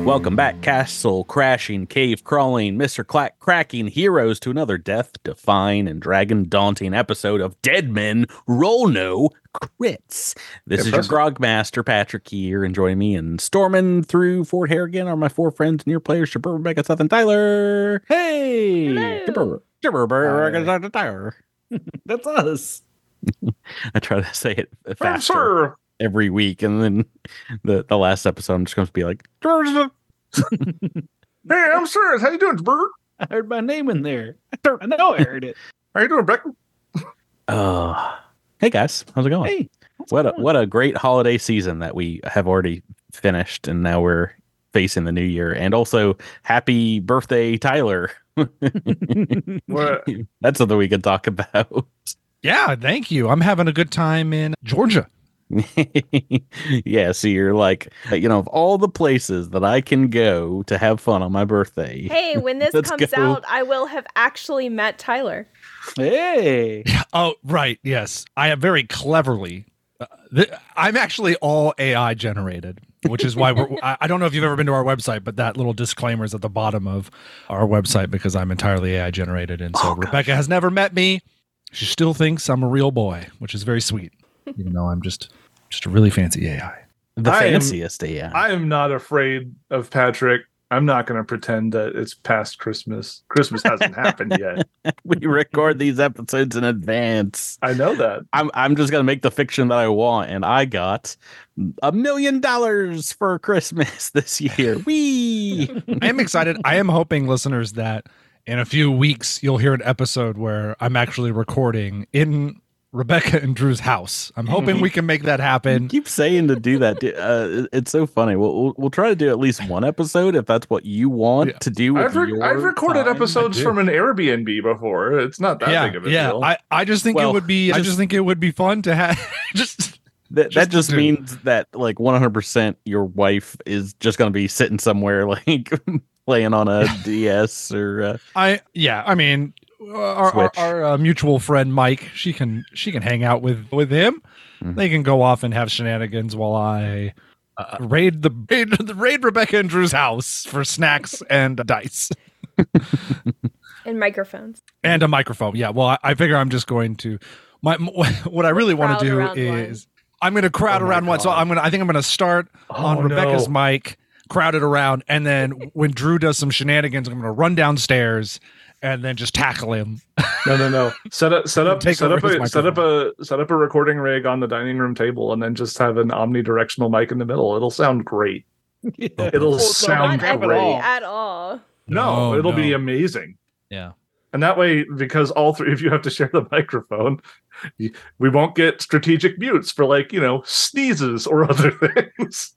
Welcome back, castle crashing, cave crawling, Mr. Clack cracking heroes to another death-defying and dragon-daunting episode of Dead Men Roll No Crits. This is your Grogmaster, Patrick here, and joining me and storming through Fort Harrigan are my four friends and your players, Jabber, Rebecca, Seth, and Tyler. Hey! Jabber, Tyler. That's us. I try to say it faster every week, and then the last episode I'm just going to be like, hey, I'm serious. How you doing, Bert? I heard my name in there. I know I heard it. How you doing, Beck? Hey guys, how's it going? Hey, what a great holiday season that we have already finished, and now we're facing the new year. And also, happy birthday, Tyler. What? That's something we could talk about. Yeah, thank you. I'm having a good time in Georgia. Yeah, so you're like, of all the places that I can go to have fun on my birthday. Hey, when this comes out, I will have actually met Tyler. Hey. Oh, right. Yes. I have very cleverly. I'm actually all AI generated, which is why I don't know if you've ever been to our website, but that little disclaimer is at the bottom of our website because I'm entirely AI generated. And so Rebecca has never met me. She still thinks I'm a real boy, which is very sweet, even though I'm just a really fancy AI. The fanciest AI. I am not afraid of Patrick. I'm not going to pretend that it's past Christmas. Christmas hasn't happened yet. We record these episodes in advance. I know that. I'm just going to make the fiction that I want, and I got $1 million for Christmas this year. Whee! I am excited. I am hoping, listeners, that in a few weeks you'll hear an episode where I'm actually recording in Rebecca and Drew's house. I'm hoping we can make that happen. You keep saying to do that. It's so funny. We'll try to do at least one episode if that's what you want to do. I've recorded episodes from an Airbnb before. It's not that big of a deal. I just think it would be. I just think it would be fun to have. That just means that like 100% your wife is just going to be sitting somewhere like playing on a DS or. I mean. Our mutual friend Mike, she can hang out with him. Mm-hmm. They can go off and have shenanigans while I raid Rebecca and Drew's house for snacks and dice and microphones and a microphone. Yeah, well, I figure I'm just going to what I really want to do is I'm going to crowd around one. So I think I'm going to start on Rebecca's mic, crowd it around, and then when Drew does some shenanigans, I'm going to run downstairs and then just tackle him. No. Set up a recording rig on the dining room table, and then just have an omnidirectional mic in the middle. It'll sound great. It'll sound great at all. No, it'll be amazing. Yeah, and that way, because all three of you have to share the microphone, we won't get strategic mutes for sneezes or other things.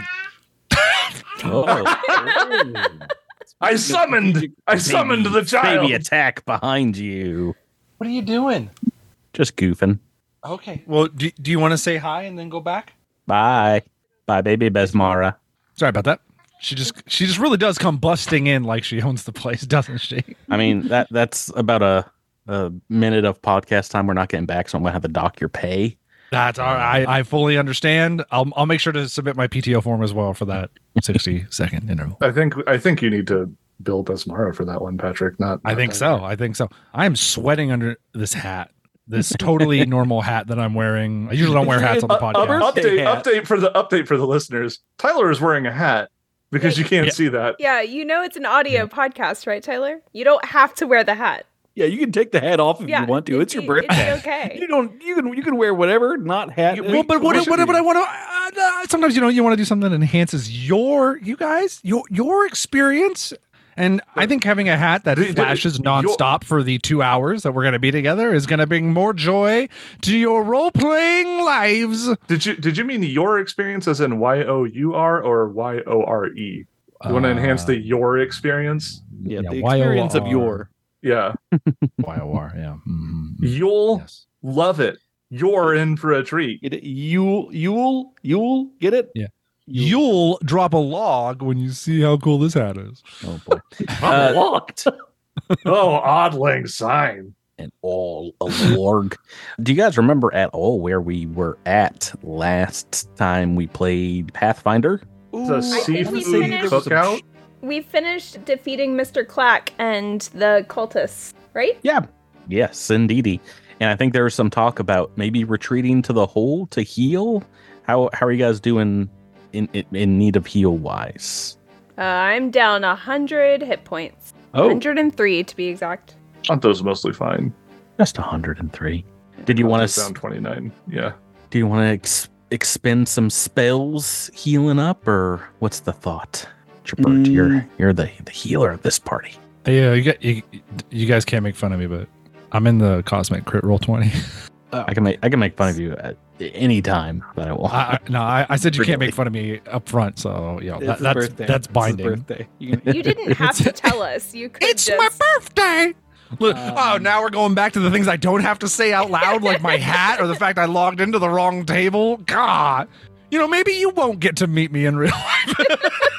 I summoned the child. Baby attack behind you. What are you doing? Just goofing. Okay. Well, do you want to say hi and then go back? Bye, baby Besmara. Sorry about that. She just really does come busting in like she owns the place, doesn't she? I mean that's about a minute of podcast time we're not getting back, so I'm gonna have to dock your pay. That's all right. I fully understand. I'll make sure to submit my PTO form as well for that 60-second interval. I think you need to bill Besmara for that one, Patrick. I think so. I am sweating under this hat. This totally normal hat that I'm wearing. I usually don't wear hats on the podcast. Update for the listeners. Tyler is wearing a hat because you can't see that. Yeah, it's an audio podcast, right, Tyler? You don't have to wear the hat. Yeah, you can take the hat off if you want to. It's your birthday. It's okay. You can wear whatever, not hat. But what I want to sometimes you want to do something that enhances your experience. And I think having a hat that flashes nonstop for the 2 hours that we're going to be together is going to bring more joy to your role-playing lives. Did you mean your experience as in YOUR or YORE? You want to enhance the your experience? Yeah, the experience of your. Yeah. YOR, yeah. Mm-hmm. You'll love it. You're in for a treat. You'll get it? Yeah. You'll drop a log when you see how cool this hat is. Oh boy. Locked. Odd lang syne. And all a lorg. Do you guys remember at all where we were at last time we played Pathfinder? The seafood cookout? We finished defeating Mr. Clack and the cultists, right? Yeah. Yes, indeedy. And I think there was some talk about maybe retreating to the hole to heal. How are you guys doing in need of heal wise? I'm down 100 hit points. Oh. 103 to be exact. Honto's mostly fine. Just 103. Did you want to down 29? Yeah. Do you want to expend some spells healing up, or what's the thought? Jabert, you're the healer of this party. Yeah, you guys can't make fun of me, but I'm in the cosmic crit roll 20. I can make fun of you at any time, but I won't. I said you can't make fun of me up front, so that's binding. You didn't have to tell us. You could. It's my birthday. Look, now we're going back to the things I don't have to say out loud, like my hat or the fact I logged into the wrong table. God, maybe you won't get to meet me in real life.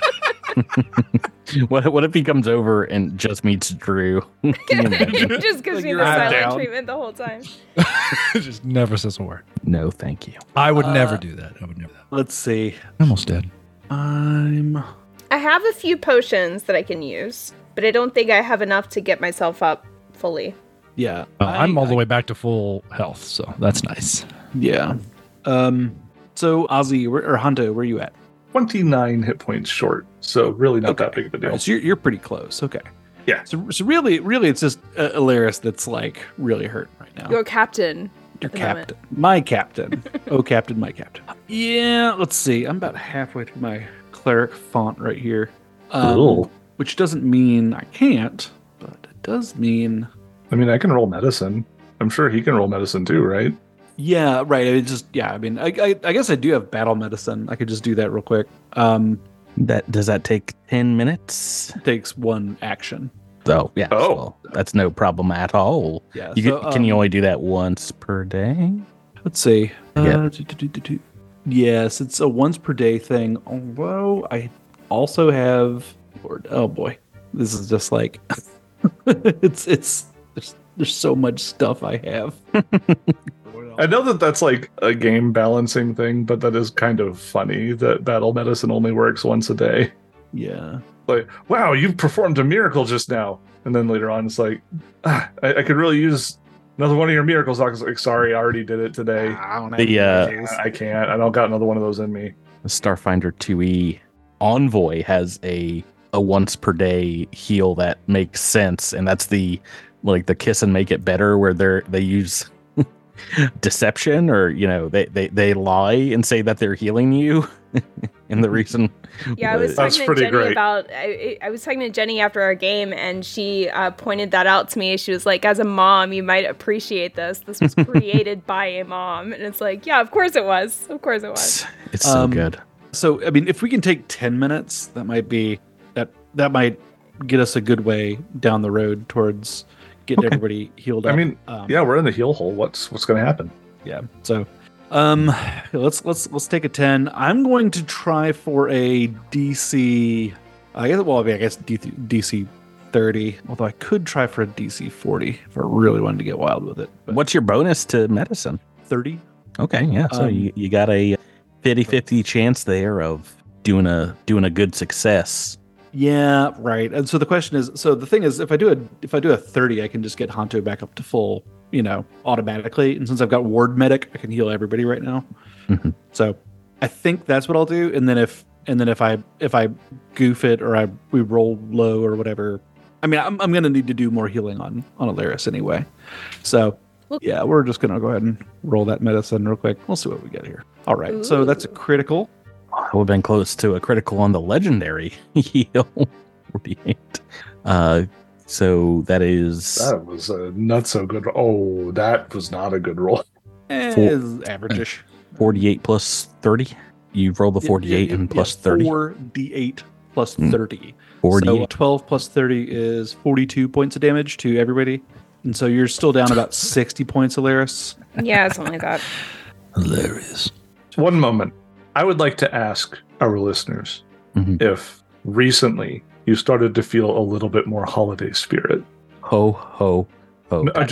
What if he comes over and just meets Drew? Just gives me the silent treatment the whole time. Just never says a word. No, thank you. I would never do that. Let's see. I almost did. I have a few potions that I can use, but I don't think I have enough to get myself up fully. Yeah. I'm all the way back to full health, so that's nice. Yeah. So Ozzy or Honto, where are you at? 29 hit points short, so really not that big of a deal. Right, so you're pretty close. Okay. Yeah. So really, it's just Alaris that's like really hurt right now. Your captain. Your captain. My captain. Oh, captain, my captain. Yeah, let's see. I'm about halfway through my cleric font right here. Which doesn't mean I can't, but it does mean... I mean, I can roll medicine. I'm sure he can roll medicine too, right? Yeah, right. I guess I do have battle medicine. I could just do that real quick. Does that take 10 minutes? It takes one action. So yeah. So that's no problem at all. Yeah. Can you only do that once per day? Let's see. Yes, it's a once per day thing. Although I also have. Oh boy, this is just like it's. There's so much stuff I have. I know that's like a game balancing thing, but that is kind of funny that battle medicine only works once a day. Yeah. Like, wow, you've performed a miracle just now. And then later on, it's like, I could really use another one of your miracles. I was like, sorry, I already did it today. I can't. I don't got another one of those in me. The Starfinder 2E Envoy has a once per day heal that makes sense, and that's the kiss and make it better, where they use deception, or they lie and say that they're healing you. And the reason, I was talking to Jenny about. I was talking to Jenny after our game, and she pointed that out to me. She was like, "As a mom, you might appreciate this. This was created by a mom." And it's like, yeah, of course it was. Of course it was. It's so good. So I mean, if we can take 10 minutes, that might be that might get us a good way down the road towards getting everybody healed up. I mean, we're in the heal hole. What's going to happen? Yeah. So, let's take a 10. I'm going to try for a DC. I guess DC 30. Although I could try for a DC 40 if I really wanted to get wild with it. But what's your bonus to medicine? 30. Okay. Yeah. So you got a 50-50 chance there of doing a good success. Yeah, right. And so the question is, the thing is, if I do a 30, I can just get Honto back up to full, automatically. And since I've got Ward Medic, I can heal everybody right now. Mm-hmm. So I think that's what I'll do. And then if I goof it or we roll low or whatever, I mean, I'm gonna need to do more healing on Alaris anyway. So yeah, we're just gonna go ahead and roll that medicine real quick. We'll see what we get here. All right. Ooh. So that's a critical. I would have been close to a critical on the legendary heal. 48. So that was not so good. Oh, that was not a good roll. Average-ish. 48 plus 30. You roll the 48 and plus 30. 4d8 plus 30. 48. So 12 plus 30 is 42 points of damage to everybody. And so you're still down about 60 points, Alaris. Yeah, something like that. Hilarious. One moment. I would like to ask our listeners if recently you started to feel a little bit more holiday spirit. Ho, ho, ho. I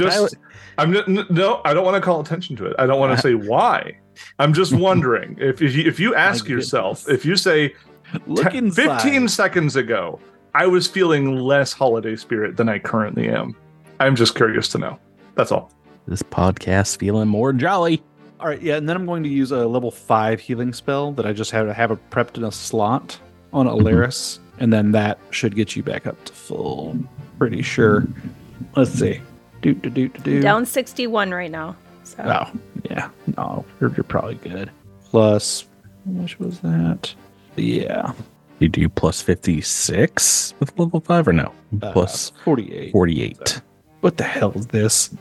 don't want to call attention to it. I don't want to say why. I'm just wondering if you ask yourself, if you say, Look inside. 15 seconds ago, I was feeling less holiday spirit than I currently am. I'm just curious to know. That's all. This podcast feeling more jolly. All right, yeah, and then I'm going to use a level 5 healing spell that I just have prepped in a slot on Alaris, and then that should get you back up to full. Pretty sure. Let's see. Down 61 right now. So. Oh, yeah. No, you're probably good. Plus, how much was that? Yeah. You do plus 56 with level 5 or no? Plus 48. 48. So, what the hell is this?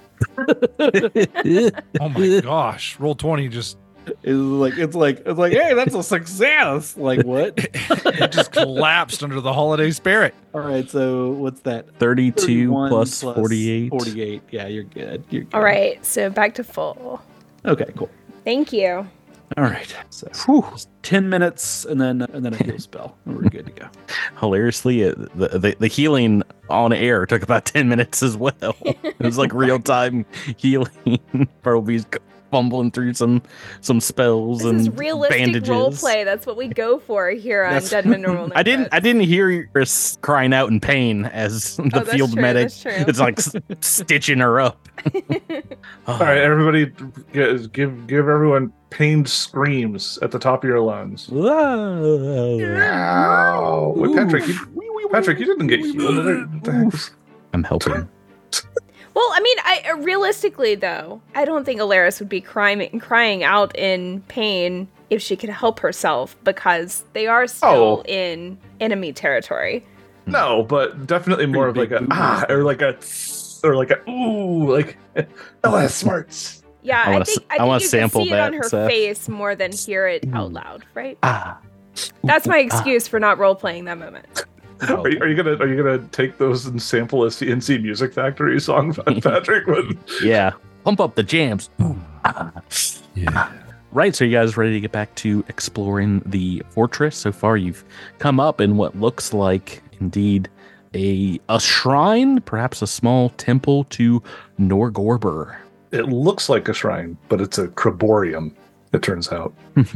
Oh my gosh. Roll20 just it's like hey, that's a success. Like what? It just collapsed under the holiday spirit. All right, so what's that? 32 plus 48. 48. Yeah, you're good. You're good. All right, so back to full. Okay, cool. Thank you. All right. So 10 minutes and then a heal spell. And we're good to go. Hilariously, the healing on air took about 10 minutes as well. It was like real-time healing. Bartleby's fumbling through some spells this and is realistic bandages. Role play. That's what we go for here on Deadman Normal No I didn't hear Chris crying out in pain as the field medic. It's like stitching her up. All right, everybody, give everyone pained screams at the top of your lungs. Whoa. Wait, Patrick, you didn't get healed. I'm helping. Well, I mean, realistically though, I don't think Alaris would be crying out in pain if she could help herself, because they are still in enemy territory. No, but definitely more of like a or like a ooh, like LS smarts. Yeah, I think I want you to sample can see it that on her face more than hear it out loud, right? That's my excuse for not role playing that moment. Are you gonna take those and sample a CNC Music Factory song, Patrick? Yeah, pump up the jams. Yeah. Right, so you guys ready to get back to exploring the fortress? So far, you've come up in what looks like indeed a shrine, perhaps a small temple to Norgorber. It looks like a shrine, but it's a criborium, it turns out.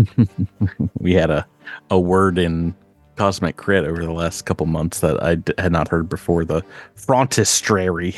We had a word in Cosmic Crit over the last couple months that I had not heard before, the frontistrary.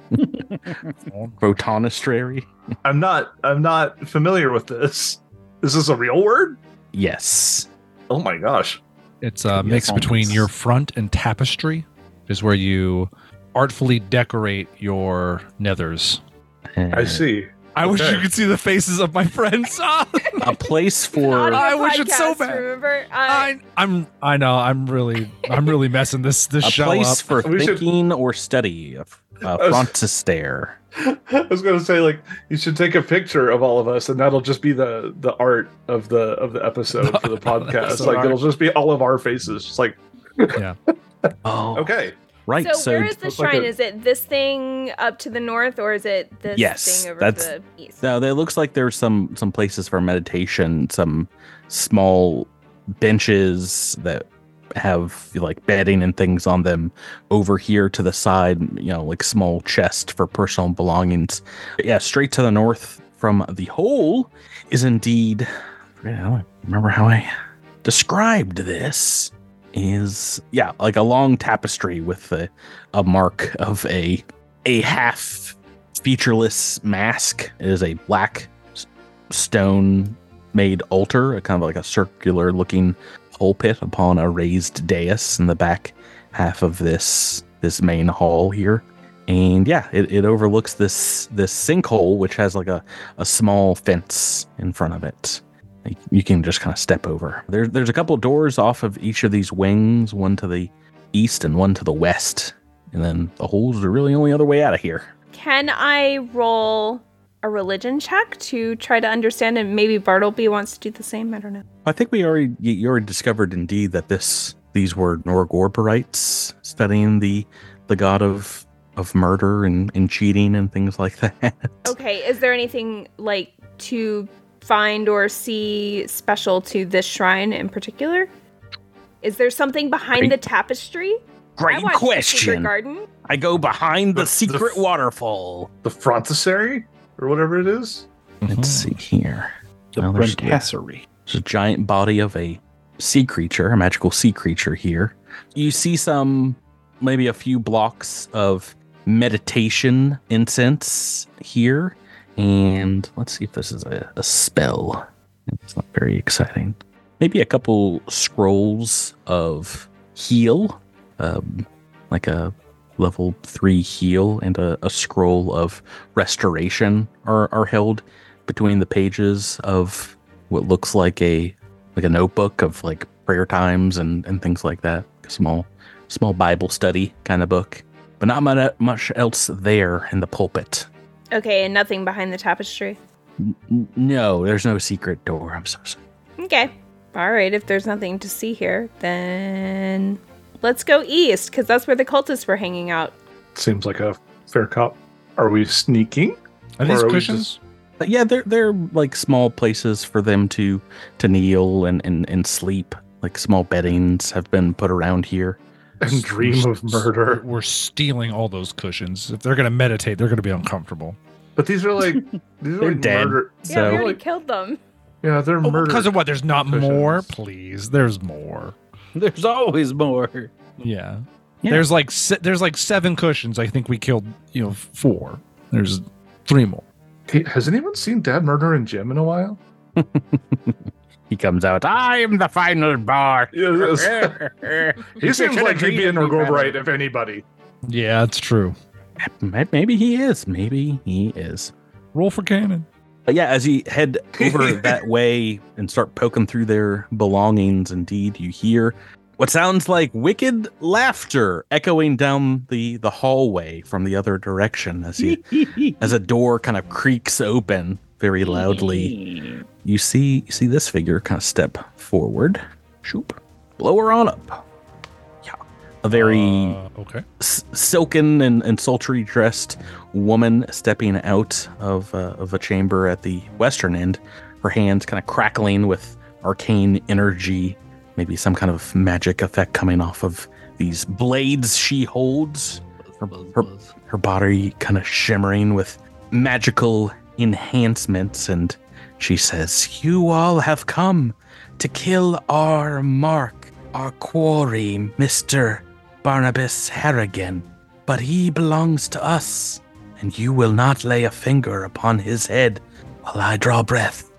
Photonestrary. I'm not familiar with this. Is this a real word? Yes. Oh my gosh. It's a mix between your front and tapestry, is where you artfully decorate your nethers. I see. I wish you could see the faces of my friends. A place for. I wish it so bad. Remember, I know. I'm really messing this show up. A place for thinking or study. Frontistaire. I was going to say, like, you should take a picture of all of us, and that'll just be the art of the episode for the podcast. Like, it'll just be all of our faces. Just like, yeah. Oh, okay. Right. So where is the shrine? Is it this thing up to the north, or is it this thing over to the east? No, it looks like there's some places for meditation, some small benches that have like bedding and things on them over here to the side, like small chest for personal belongings. But yeah, straight to the north from the hole is indeed, I don't remember how I described this, is like a long tapestry with a mark of a half featureless mask. It is a black stone made altar, a kind of like a circular looking pulpit upon a raised dais in the back half of this main hall here. And it overlooks this sinkhole, which has like a small fence in front of it. You can just kind of step over. There's a couple of doors off of each of these wings, one to the east and one to the west. And then the hole's the really only other way out of here. Can I roll a religion check to try to understand, and maybe Bartleby wants to do the same? I don't know. I think you already discovered indeed that these were Norgorberites studying the god of murder and cheating and things like that. Okay, is there anything like to find or see special to this shrine in particular? Is there something behind the tapestry? Great question. Garden. I go behind the secret waterfall. The frontistery? Or whatever it is. Let's see here. The frontistery. There's a giant body of a sea creature, a magical sea creature here. You see maybe a few blocks of meditation incense here. And let's see if this is a spell. It's not very exciting. Maybe a couple scrolls of heal, like a level 3 heal, and a scroll of restoration are held between the pages of what looks like a notebook of like prayer times and things like that. A small Bible study kind of book, but not much else there in the pulpit. Okay, and nothing behind the tapestry? No, there's no secret door. I'm so sorry. Okay. All right, if there's nothing to see here, then let's go east, because that's where the cultists were hanging out. Seems like a fair cop. Are we sneaking? Are these cushions? Yeah, they're like small places for them to kneel and sleep. Like small beddings have been put around here. And dream of murder. We're stealing all those cushions. If they're going to meditate, they're going to be uncomfortable. But these are like they're dead. Murder. Yeah, we already killed them. Yeah, they're murder. Because of what? There's not cushions. More? Please. There's more. There's always more. Yeah. There's like 7 cushions. I think we killed, 4. There's 3 more. Hey, has anyone seen Dad Murder and Jim in a while? He comes out, I am the final bar. Yes. He seems like he'd be in the right, if anybody. Yeah, it's true. Maybe he is. Maybe he is. Roll for cannon. But yeah, as you head over that way and start poking through their belongings, indeed, you hear what sounds like wicked laughter echoing down the hallway from the other direction as a door kind of creaks open very loudly. You see this figure kind of step forward. Shoop. Blow her on up. Yeah. A very silken and sultry dressed woman stepping out of a chamber at the western end. Her hands kind of crackling with arcane energy. Maybe some kind of magic effect coming off of these blades she holds. Her body kind of shimmering with magical enhancements, and she says, "You all have come to kill our mark, our quarry, Mr. Barnabas Harrigan, but he belongs to us, and you will not lay a finger upon his head while I draw breath."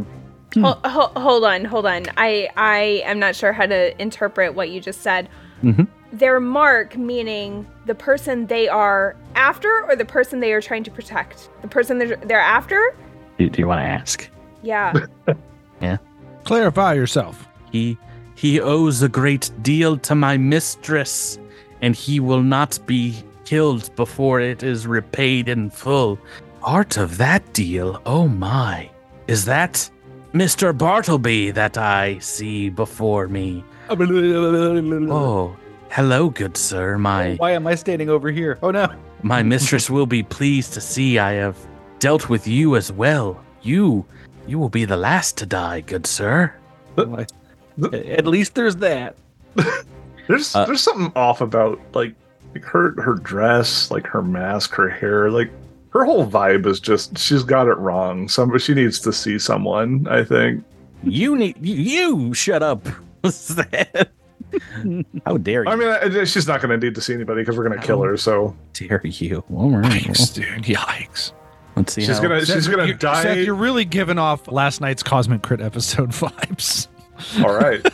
Hold on. I am not sure how to interpret what you just said. Mm-hmm. Their mark, meaning the person they are after, or the person they are trying to protect? The person they're after? Do you want to ask? Yeah. Yeah. Clarify yourself. He owes a great deal to my mistress, and he will not be killed before it is repaid in full. Part of that deal, oh my, is that Mr. Bartleby that I see before me? Oh, hello, good sir. Why am I standing over here? Oh no. My mistress will be pleased to see I have dealt with you as well. You will be the last to die, good sir. At least there's that. There's something off about like her dress, like her mask, her hair, like her whole vibe is just, she's got it wrong. She needs to see someone, I think. You shut up. How dare you? I mean, she's not going to need to see anybody because we're going to kill her. So dare you? All right. Yikes, dude. Yikes. Let's see. She's gonna die. Seth, you're really giving off last night's Cosmic Crit episode vibes. All right.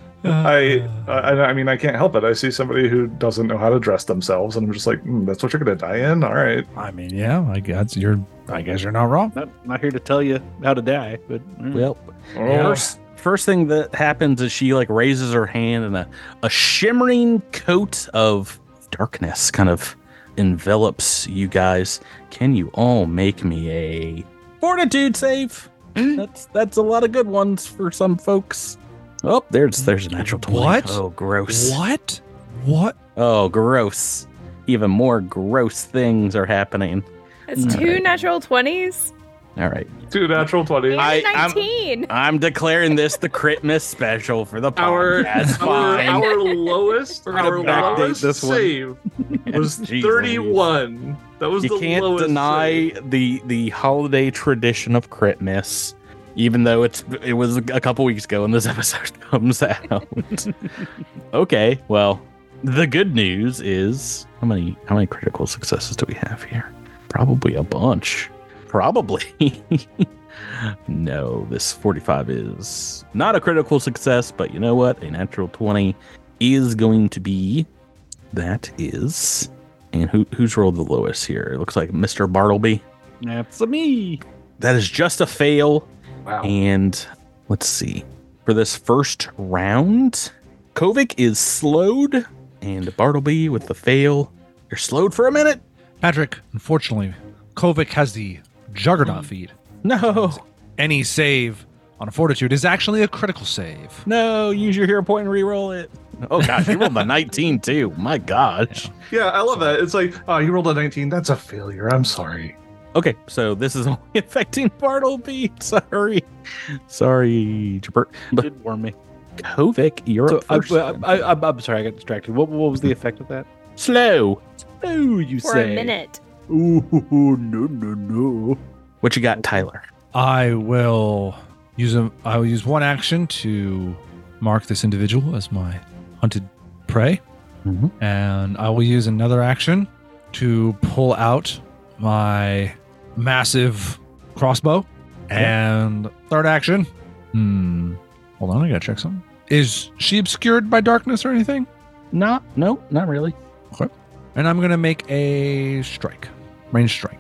I mean, I can't help it. I see somebody who doesn't know how to dress themselves, and I'm just like, that's what you're gonna die in. All right. I mean, yeah, I guess you're not wrong. Not here to tell you how to die, but well, first thing that happens is she like raises her hand, and a shimmering coat of darkness kind of envelops you guys. Can you all make me a fortitude save? That's a lot of good ones for some folks. Oh, there's a natural 20. What? Oh, gross. What? Oh, gross. Even more gross things are happening. It's two natural 20s. All right. 2 natural 20s. 19. I'm declaring this the Critmas special for the podcast. Our lowest this save was 31. That was you the can't lowest deny save. the holiday tradition of Critmas. Even though it was a couple weeks ago when this episode comes out. Okay, well, the good news is how many critical successes do we have here? Probably a bunch. Probably. No, this 45 is not a critical success, but you know what? A natural 20 is going to be. That is. And who's rolled the lowest here? It looks like Mr. Bartleby. That's me. That is just a fail. Wow. And let's see. For this first round, Kovic is slowed, and Bartleby with the fail. You're slowed for a minute. Patrick, unfortunately, Kovic has the Juggernaut feat. No. Any save on a fortitude is actually a critical save. No, use your hero point and re-roll it. Oh gosh, you rolled a 19 too. My gosh. Yeah, I love that. It's like, oh, you rolled a 19. That's a failure. I'm sorry. Okay, so this is only affecting Bartleby. Sorry, Jabert. You did warn me. Kovic, you're up first. I'm sorry, I got distracted. What was the effect of that? Slow. Oh, you For say. a minute. Ooh, no. What you got, Tyler? I will use one action to mark this individual as my hunted prey, and I will use another action to pull out my massive crossbow. And third action, hold on, I gotta check something. Is she obscured by darkness or anything? No, not really. Okay. And I'm gonna make a strike, range strike.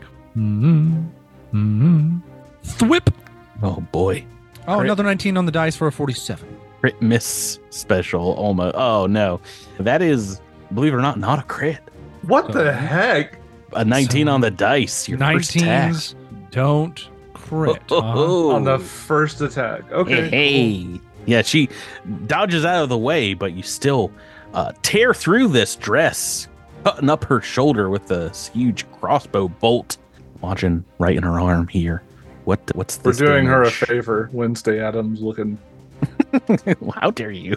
Thwip. Oh boy. Oh, Crit. another 19 on the dice for a 47. Crit miss special almost. Oh no. That is, believe it or not a crit. What the heck? A 19 on the dice. Your first attack. 19s don't crit. On the first attack. Okay. Hey. Yeah, she dodges out of the way, but you still tear through this dress, cutting up her shoulder with this huge crossbow bolt, lodging right in her arm here. What's this? We're doing her a damage? favor. Wednesday Adams looking. How dare you?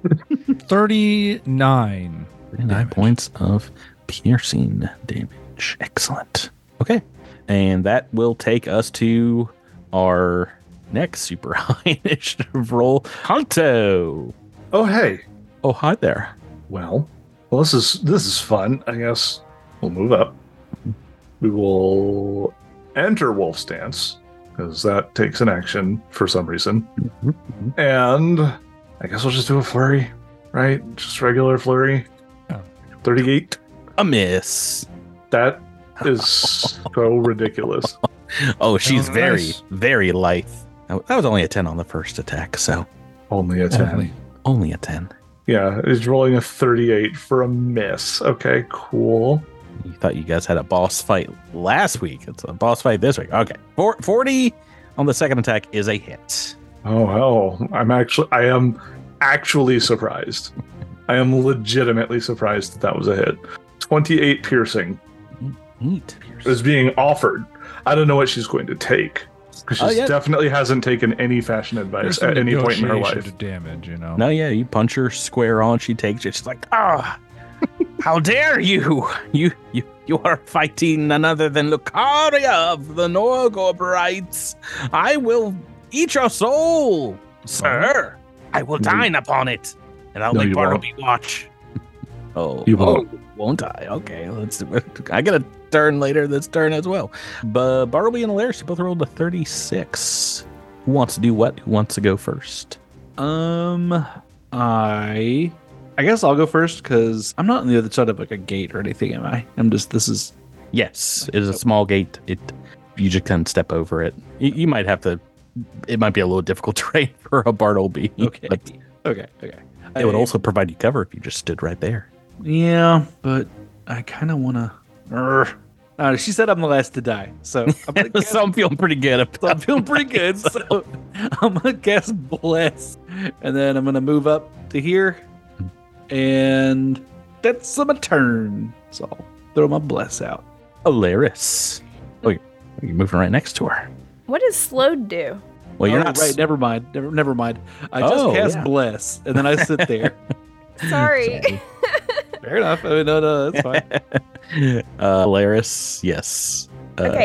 39. 9 points of piercing damage. Excellent. Okay. And that will take us to our next super high initiative roll. Honto. Oh, hey. Oh, hi there. Well, this is fun. I guess we'll move up. We will enter Wolf Stance, because that takes an action for some reason. And I guess we'll just do a flurry, right? Just regular flurry. 38. A miss. That is so ridiculous. Oh, she's Oh, very, nice. very lithe. That was only a 10 on the first attack, so Only a 10. only a 10. Yeah, he's rolling a 38 for a miss. Okay, cool. You thought you guys had a boss fight last week. It's a boss fight this week. Okay. 40 on the second attack is a hit. Oh, hell. I am actually surprised. I am legitimately surprised that was a hit. 28 piercing Neat. is being offered. I don't know what she's going to take. Because she yeah. definitely hasn't taken any fashion advice at any point in her life. Damage, you know. No, yeah, you punch her square on. She takes it. She's like, how dare you? You are fighting none other than Lucaria of the Norgorbrites. I will eat your soul, sir. I will dine upon it, and I'll No, make you Bartleby watch. You won't. Won't I? Okay, I get a turn later this turn as well. But Bartleby and Alaris, you both rolled a 36. Who wants to do what? Who wants to go first? I guess I'll go first because I'm not on the other side of like a gate or anything, am I? Yes, it is a small gate. You just kind of step over it. You might have to. It might be a little difficult terrain for a Bartleby. Okay. But Okay. it would also provide you cover if you just stood right there. Yeah, but I kind of want to. She said I'm the last to die, so So I'm feeling pretty good about I'm feeling pretty good. So I'm gonna cast Bless, and then I'm gonna move up to here, and that's my turn. So I'll throw my Bless out. Alaris. Oh, you're moving right next to her. What does slowed do? Well, you're not right. Never mind. Never mind. I just cast Bless, and then I sit there. Sorry. Fair enough. I mean, no, that's fine. Alaris, yes. Okay.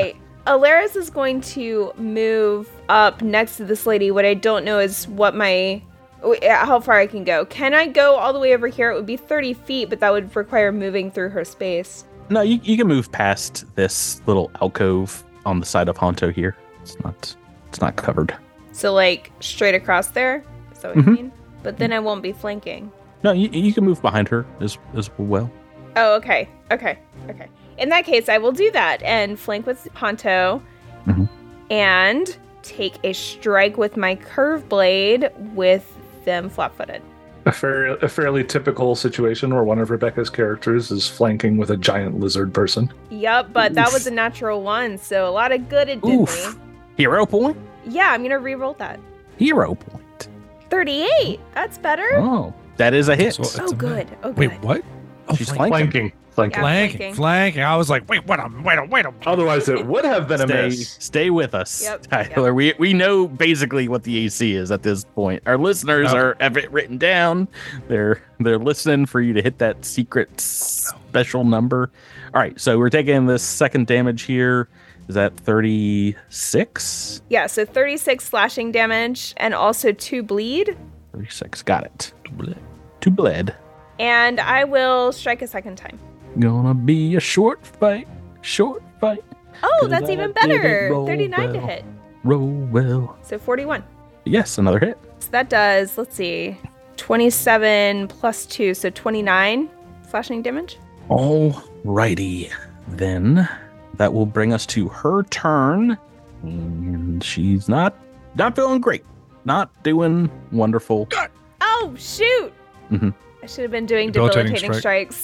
Alaris is going to move up next to this lady. What I don't know is how far I can go. Can I go all the way over here? It would be 30 feet, but that would require moving through her space. No, you can move past this little alcove on the side of Honto here. It's not covered. So like straight across there? Is that what you mean? But then I won't be flanking. No, you can move behind her as well. Oh, okay. In that case, I will do that and flank with Honto and take a strike with my curve blade with them flat-footed. A fairly typical situation where one of Rebecca's characters is flanking with a giant lizard person. Yep, but that was a natural one, so a lot of good it did me. Hero point? Yeah, I'm going to re-roll that. Hero point. 38. That's better. Oh, that is a hit. So good. Wait, what? Oh, she's flanking. Flanking. I was like, wait a. Otherwise, it would have been a miss. Stay with us, Tyler. Yep. We know basically what the AC is at this point. Our listeners have it written down. They're listening for you to hit that secret special number. All right, so we're taking this second damage here. Is that 36? Yeah, so 36 slashing damage and also 2 bleed. 36, got it. 2 bled. And I will strike a second time. Gonna be a short fight. Oh, that's even better. 39 to hit. Roll well. So 41. Yes, another hit. So that does, let's see, 27 plus 2, so 29 slashing damage. Alrighty, then that will bring us to her turn. And she's not feeling great. Not doing wonderful. Oh, shoot. Mm-hmm. I should have been doing debilitating strikes.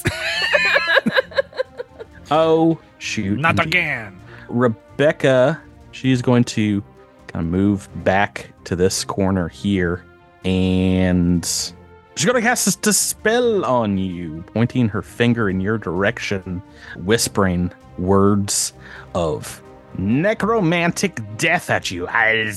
Oh, shoot. Not again. Rebecca, she's going to kind of move back to this corner here. And she's going to cast a spell on you, pointing her finger in your direction, whispering words of necromantic death at you.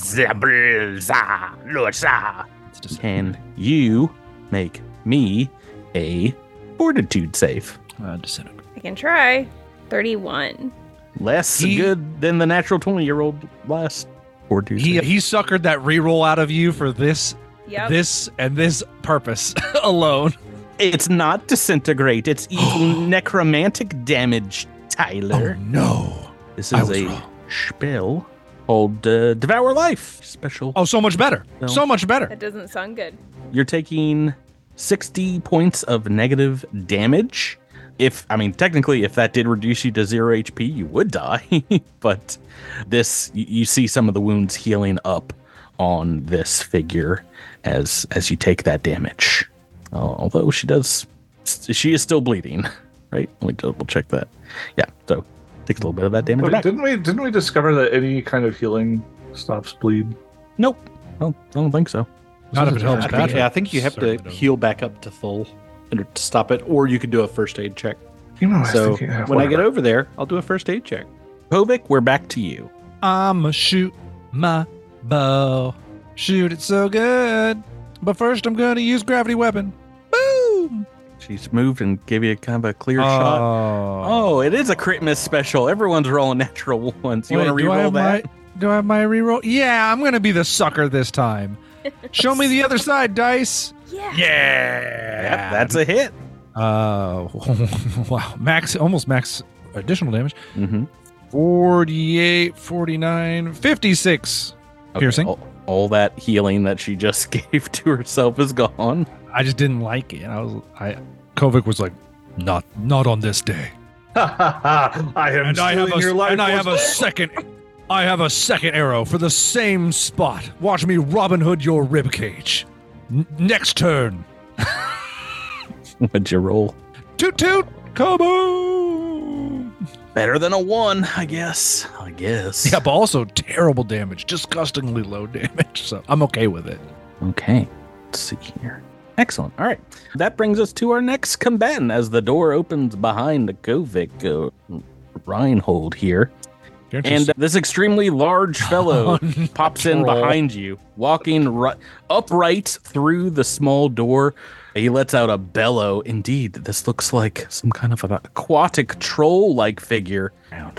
Can you make me a fortitude save? I can try. 31. Less good than the natural 20-year-old last fortitude save. He suckered that reroll out of you for this, this purpose alone. It's not disintegrate. It's evil necromantic damage, Tyler. Oh, no. This is a spell called Devour Life. Special. Oh, so much better. So much better. That doesn't sound good. You're taking 60 points of negative damage. Technically, if that did reduce you to 0 HP, you would die. But this, you see some of the wounds healing up on this figure as you take that damage. Although she is still bleeding, right? Let me double check that. Yeah, so takes a little bit of that damage back. Didn't we discover that any kind of healing stops bleed? Nope. I don't think so. Not if it helps. I think you have to heal back up to full to stop it, or you could do a first aid check. When I get over there, I'll do a first aid check. Povik, we're back to you. I'ma shoot my bow. Shoot it so good. But first I'm going to use gravity weapon. Boom! She's moved and gave you kind of a clear shot. Oh, it is a crit miss special. Everyone's rolling natural ones. You want to reroll that? Do I have my reroll? Yeah, I'm going to be the sucker this time. Show me the other side, dice. Yeah. Yep, that's a hit. Wow. Almost max additional damage. Mm-hmm. 48, 49, 56 piercing. All that healing that she just gave to herself is gone. I just didn't like it. Kovik was like, not on this day. I have a second arrow for the same spot. Watch me Robin Hood your ribcage. Next turn. What'd you roll? Toot toot, kaboom! Better than a 1, I guess. Yeah, but also terrible damage, disgustingly low damage. So I'm okay with it. Okay, let's see here. Excellent. All right, that brings us to our next combatant as the door opens behind the Kovik Reinhold here. And this extremely large fellow pops in behind you, walking upright through the small door. He lets out a bellow. Indeed, this looks like some kind of an aquatic troll-like figure.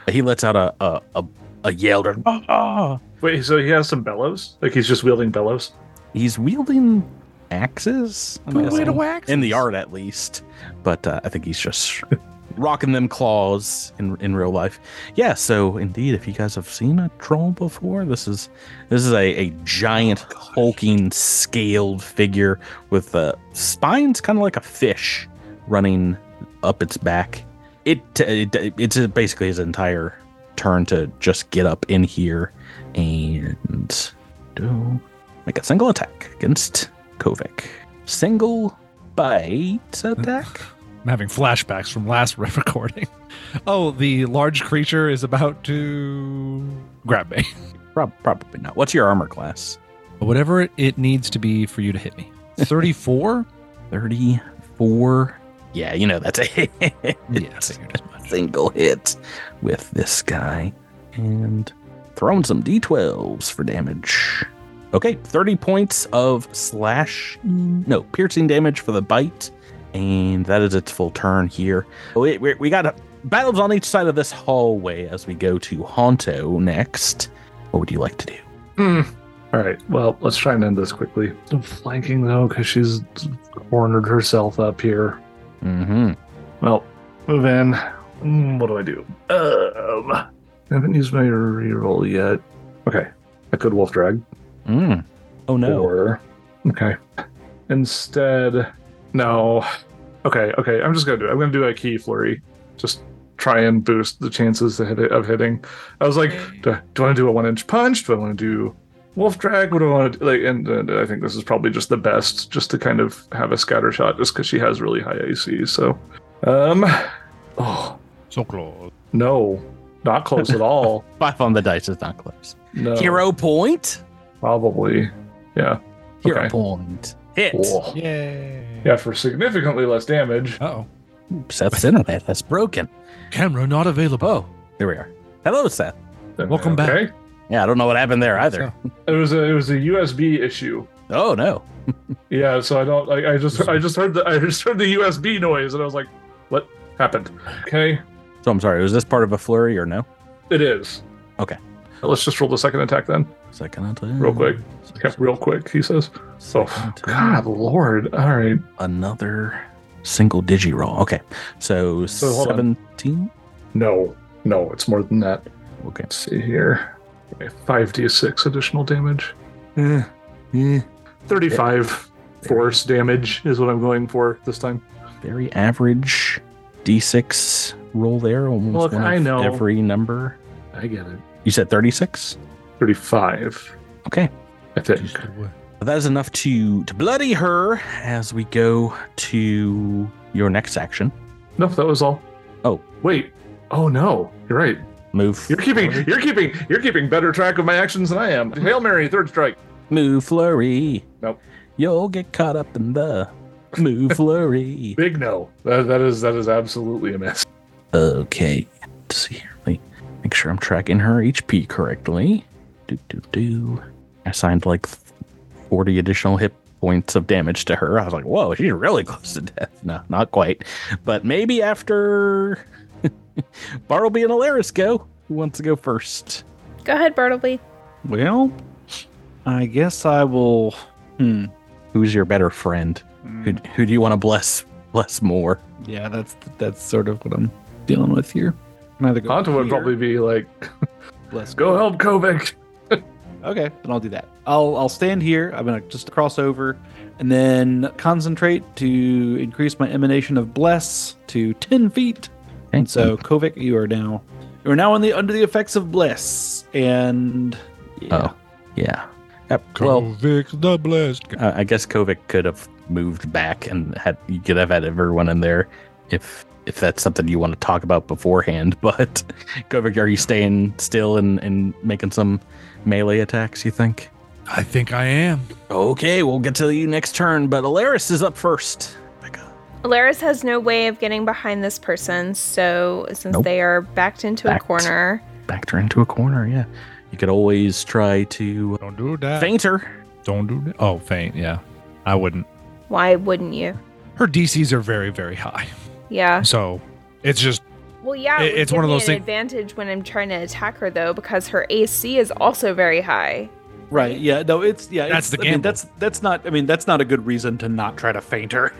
He lets out a yell. Wait, so he has some bellows? Like he's just wielding bellows? He's wielding axes, axes. In the art at least. But I think he's just rocking them claws in real life. Yeah, so indeed, if you guys have seen a troll before, this is a giant hulking scaled figure with spines kind of like a fish running up its back. It's basically his entire turn to just get up in here and make a single attack against Kovic. Single bite attack. I'm having flashbacks from last recording. Oh, the large creature is about to grab me. Probably not. What's your armor class? Whatever it needs to be for you to hit me. 34? 34. Yeah, that's a hit. Yeah, Single hit with this guy. And throwing some D12s for damage. Okay, 30 points of piercing damage for the bite. And that is its full turn here. We got battles on each side of this hallway as we go to Honto next. What would you like to do? All right, well, let's try and end this quickly. I'm flanking, though, because she's cornered herself up here. Mm-hmm. Well, move in. What do I do? I haven't used my reroll yet. Okay, I could wolf drag. Oh, no. Okay. Instead... No. Okay. I'm just going to do it. I'm going to do a key flurry. Just try and boost the chances of hitting. I was like, do I want to do a 1-inch punch? Do I want to do wolf drag? What do I want to do? Like, and I think this is probably just the best, just to kind of have a scatter shot, just because she has really high AC. So, so close. No, not close at all. 5 on the dice is not close. No. Hero point? Probably. Yeah. Hero point. Hit. Cool. Yay. Yeah, for significantly less damage. Uh-oh. Seth's internet that's broken. Camera not available. Oh, there we are. Hello, Seth. Welcome back. Yeah, I don't know what happened there either. So. It was a USB issue. Oh no. Yeah, so I don't like. I just heard the USB noise, and I was like, "What happened?" Okay. So I'm sorry. Was this part of a flurry or no? It is. Okay. Let's just roll the second attack then. Second attack. Real quick. Yeah, real quick. He says. So, God, Lord. All right. Another single digi roll. Okay. So 17. No, it's more than that. Okay. Let's see here. 5d6 additional damage. 35 force damage is what I'm going for this time. Very average d6 roll there. Almost Look, I know every number. I get it. You said 36? 35. Okay. I think. That is enough to bloody her as we go to your next action. No, that was all. Oh. Wait. Oh no. You're right. Move. You're keeping better track of my actions than I am. Hail Mary, third strike. Move flurry. Nope. You'll get caught up in the move flurry. Big no. That is absolutely a miss. Okay. Let's see here. Make sure I'm tracking her HP correctly. I assigned like 40 additional hit points of damage to her. I was like, whoa, she's really close to death. No, not quite. But maybe after Bartleby and Alaris go. Who wants to go first? Go ahead, Bartleby. Well, I guess I will. Who's your better friend? Who do you want to bless more? Yeah, that's sort of what I'm dealing with here. Honto would probably be like, let's go help Kovic. Okay, then I'll do that. I'll stand here. I'm gonna just cross over, and then concentrate to increase my emanation of bless to 10 feet. And so, Kovic, you are now under the effects of bless, and yeah. Kovic the blessed. I guess Kovic could have moved back and you could have had everyone in there if that's something you want to talk about beforehand. But Kovic, are you staying still and making some melee attacks, you think? I think I am. Okay, we'll get to you next turn, but Alaris is up first. Alaris has no way of getting behind this person, so since they are backed into a corner. Backed her into a corner, yeah. You could always try to don't do that. Feint her. Don't do that. Oh, feint, yeah. I wouldn't. Why wouldn't you? Her DCs are very, very high. Yeah. So it's just Well, yeah, it's one of those things. Advantage when I'm trying to attack her though, because her AC is also very high. Right. Yeah. No. That's the gamble. That's not. I mean, that's not a good reason to not try to feint her.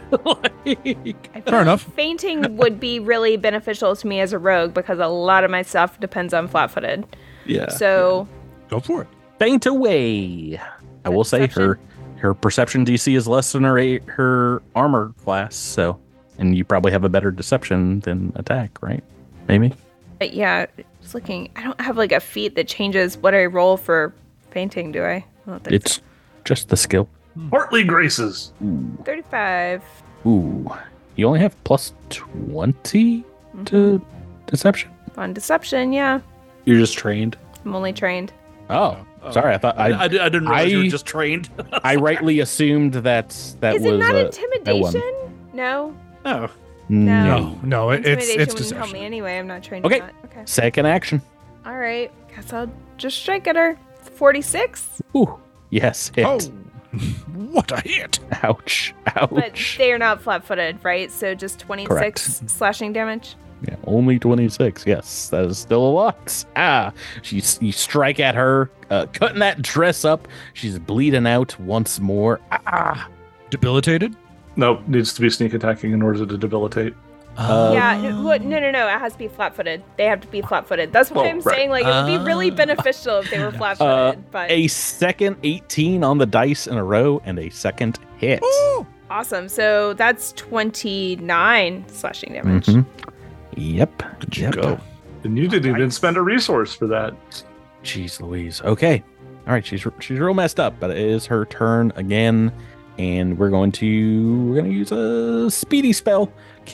Fair enough. Fainting would be really beneficial to me as a rogue because a lot of my stuff depends on flat-footed. Yeah. So go for it. Faint away. I will say her perception DC is less than her armor class. So, and you probably have a better deception than attack, right? Maybe. But yeah, just looking. I don't have like a feat that changes what I roll for. Fainting, do I? It's just the skill. Portly graces. Ooh. 35. Ooh. You only have plus 20 to deception? On deception, yeah. You're just trained? I'm only trained. Oh. Sorry, I thought I didn't realize you were just trained. I rightly assumed that Is was... it not intimidation? No. Oh. No, it's wouldn't deception. help me anyway. I'm not trained. Okay. Okay. Second action. All right. Guess I'll just strike at her. 46. Ooh. Yes, hit. Oh, what a hit. Ouch. But they are not flat-footed, right? So just 26 Correct. slashing damage. Yeah, only 26. Yes, that is still a lot. You strike at her, cutting that dress up. She's bleeding out once more. Debilitated? Nope, needs to be sneak attacking in order to debilitate. No. It has to be flat-footed. They have to be flat-footed. That's what I'm saying. Like, it would be really beneficial if they were flat-footed. But a second 18 on the dice in a row and a second hit. Ooh. Awesome. So that's 29 slashing damage. Mm-hmm. Yep. Good go. And you didn't even spend a resource for that. Jeez Louise. Okay. All right. She's real messed up, but it is her turn again, and we're gonna use a speedy spell.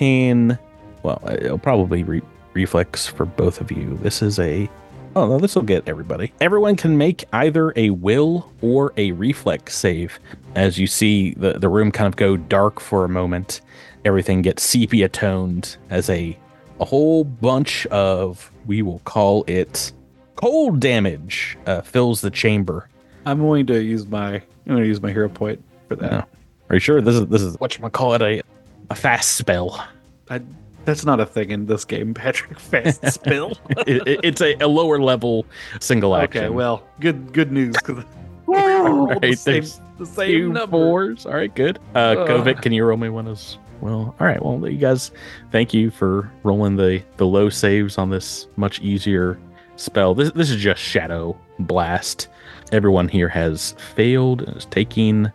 It'll probably reflex for both of you. This is this will get everybody. Everyone can make either a will or a reflex save. As you see the room kind of go dark for a moment, everything gets sepia toned as a whole bunch of, we will call it cold damage, fills the chamber. I'm going to use my hero point for that. Are you sure this is whatchamacallit, a fast spell? That's not a thing in this game, Patrick. Fast spell. It's a lower level single action. Okay, well, good news. Right, the same number. 4s. All right, good. Kovic, can you roll me one as well? All right, well, you guys, thank you for rolling the low saves on this much easier spell. This is just Shadow Blast. Everyone here has failed and is taking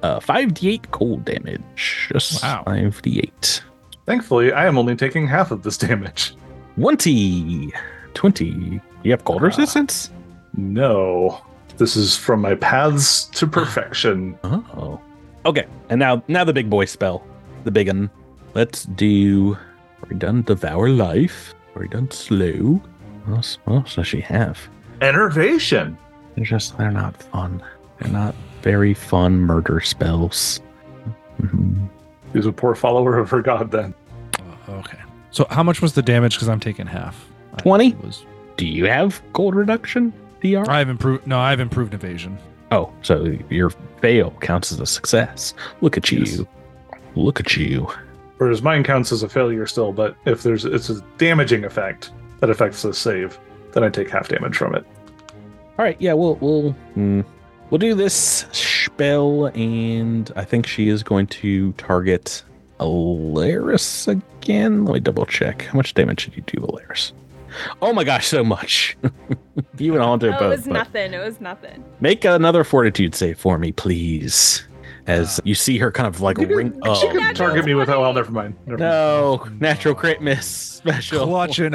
5d8 cold damage. Just 5d8. Thankfully, I am only taking half of this damage. 20. You have cold resistance? No. This is from my paths to perfection. Oh. Okay. And now the big boy spell. The big one. Let's do... Are we done Devour Life? Are we done Slow? What else does she have? Enervation. They're not fun. They're not very fun murder spells. Mm-hmm. He's a poor follower of her god then. Okay. So how much was the damage? Because I'm taking half. 20? Do you have cold reduction, DR? I've improved evasion. Oh, so your fail counts as a success. Look at you. Yes. Look at you. Whereas mine counts as a failure still, but if it's a damaging effect that affects the save, then I take half damage from it. All right, yeah, we'll do this spell, and I think she is going to target Alaris again. Let me double check. How much damage did you do, Alaris? Oh my gosh, so much. You and Honto both. It was nothing. Make another fortitude save for me, please. As you see her kind of like ring up. She can target me with, never mind. No, natural crit miss special. Clutching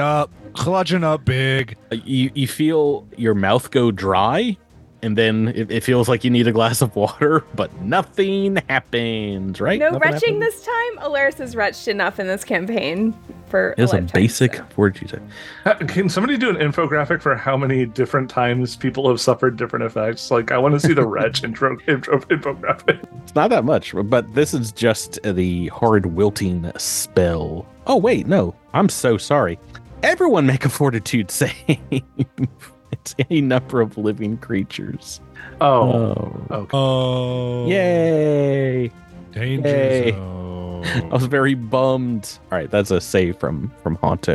up big. You feel your mouth go dry, and then it feels like you need a glass of water, but nothing happens, right? No nothing retching happens? this time. Alaris has retched enough in this campaign for It's a basic fortitude save. Can somebody do an infographic for how many different times people have suffered different effects? Like, I want to see the retch infographic. It's not that much, but this is just the hard wilting spell. Oh, wait, no. I'm so sorry. Everyone make a fortitude save. It's any number of living creatures. Oh. Okay. Oh. Yay. Danger Yay. zone. I was very bummed. All right, that's a save from Honto with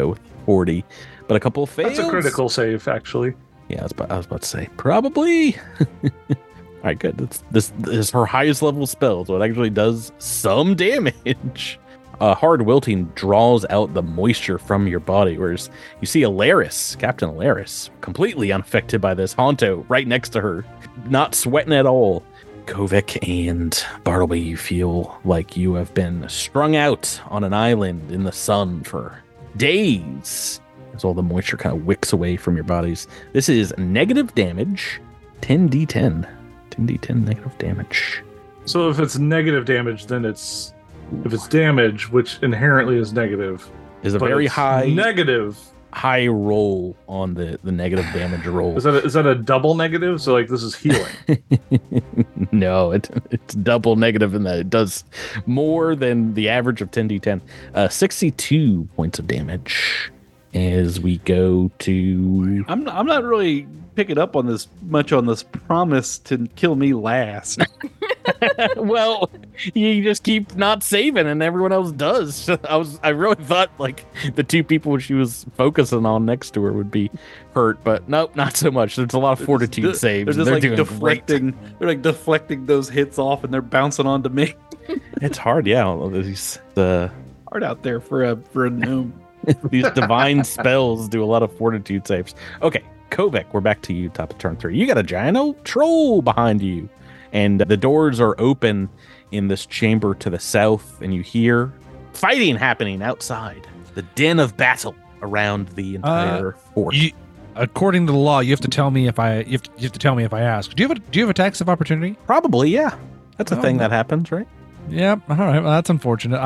40, but a couple of fails. That's a critical save, actually. Yeah, I was about to say probably. All right, good. This is her highest level spell, so it actually does some damage. Hard wilting draws out the moisture from your body, whereas you see Captain Alaris, completely unaffected by this. Honto right next to her, not sweating at all. Kovic and Bartleby, you feel like you have been strung out on an island in the sun for days as all the moisture kind of wicks away from your bodies. This is negative damage, 10d10. 10d10 negative damage. So if it's negative damage, then if it's damage, which inherently is negative, is a very high roll on the negative damage roll. Is that a double negative? So like this is healing. No, it's double negative in that it does more than the average of 10d10. 62 points of damage as we go to. I'm not really picking up on this promise to kill me last. Well, you just keep not saving and everyone else does. I really thought like the two people she was focusing on next to her would be hurt, but nope, not so much. There's a lot of fortitude saves. They're just deflecting. They're like deflecting those hits off and they're bouncing onto me. It's hard, yeah. Hard out there for a gnome. These divine spells do a lot of fortitude saves. Okay, Kovic, we're back to you, top of turn 3. You got a giant old troll behind you. And the doors are open in this chamber to the south, and you hear fighting happening outside. The din of battle around the entire fort. According to the law, you have to tell me if I ask. Do you have attacks of opportunity? Probably, yeah. That's a thing that happens, right? Yep. All right. Well, that's unfortunate.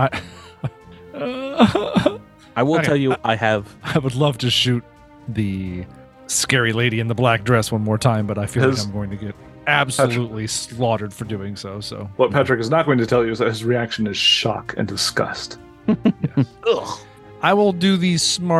I will tell you, I would love to shoot the scary lady in the black dress one more time, but I feel like I'm going to get absolutely slaughtered for doing so. So what Patrick is not going to tell you is that his reaction is shock and disgust. Yes. Ugh. I will do the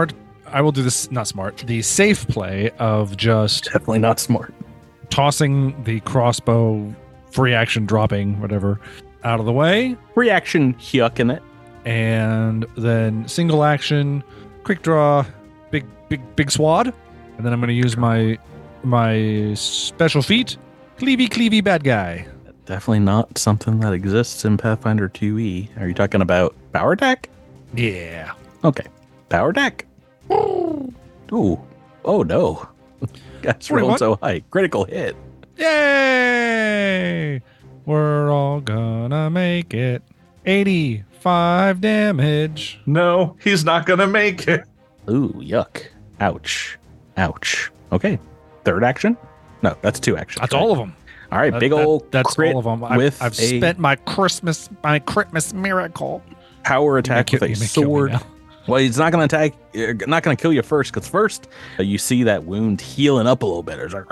safe play of just definitely not smart. Tossing the crossbow, free action dropping, whatever, out of the way. Free action yucking it. And then single action, quick draw, big swad. And then I'm going to use my special feat, Cleavy bad guy. Definitely not something that exists in Pathfinder 2e. Are you talking about power attack? Yeah. Okay. Power attack. Ooh. Oh no. That's rolled so high. Critical hit. Yay! We're all gonna make it. 85 damage. No, he's not gonna make it. Ooh, yuck. Ouch. Okay. Third action? No, that's 2 actions. That's all of them. All right, that's crit all of them. I've spent my Christmas miracle. Power attack with a sword. Well, he's not going to attack. Not going to kill you first, because first you see that wound healing up a little bit. It's like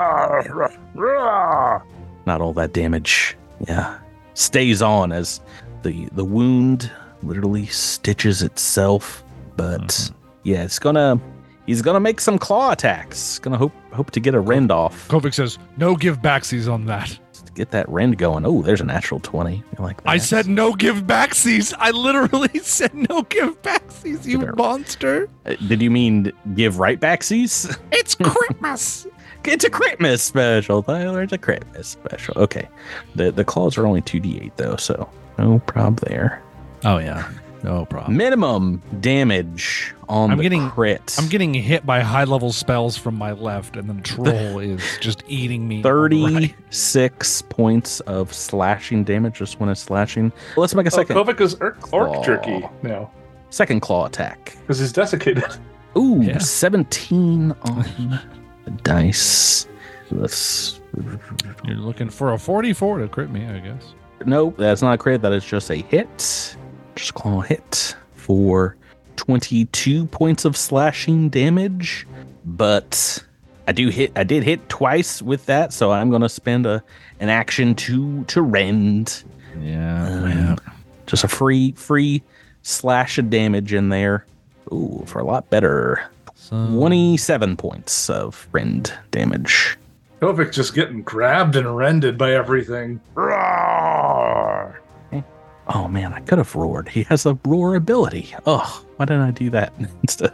not all that damage. Yeah, stays on as the wound literally stitches itself. But yeah, he's gonna make some claw attacks. Gonna hope to get a rend off. Kovic says, "No give backsies on that." To get that rend going. Oh, there's a natural 20. You like that? I said no give backsies. I literally said no give backsies. You monster. Did you mean give right backsies? It's Christmas. It's a Christmas special, Tyler. It's a Christmas special. Okay, the claws are only 2d8 though, so no problem there. Oh yeah. No problem. Minimum damage on the crit. I'm getting hit by high-level spells from my left, and then Troll is just eating me. 36 points of slashing damage just when it's slashing. Well, let's make a second. Kovic is orc jerky now. Second claw attack. Because he's desiccated. Ooh, yeah. 17 on the dice. You're looking for a 44 to crit me, I guess. Nope, that's not a crit. That is just a hit. Just claw hit for 22 points of slashing damage, but I did hit twice with that, so I'm gonna spend an action to rend. Yeah. Just a free slash of damage in there. Ooh, for a lot better. 27 points of rend damage. Kovic just getting grabbed and rended by everything. Roar! Oh man, I could have roared. He has a roar ability. Oh, why didn't I do that instead?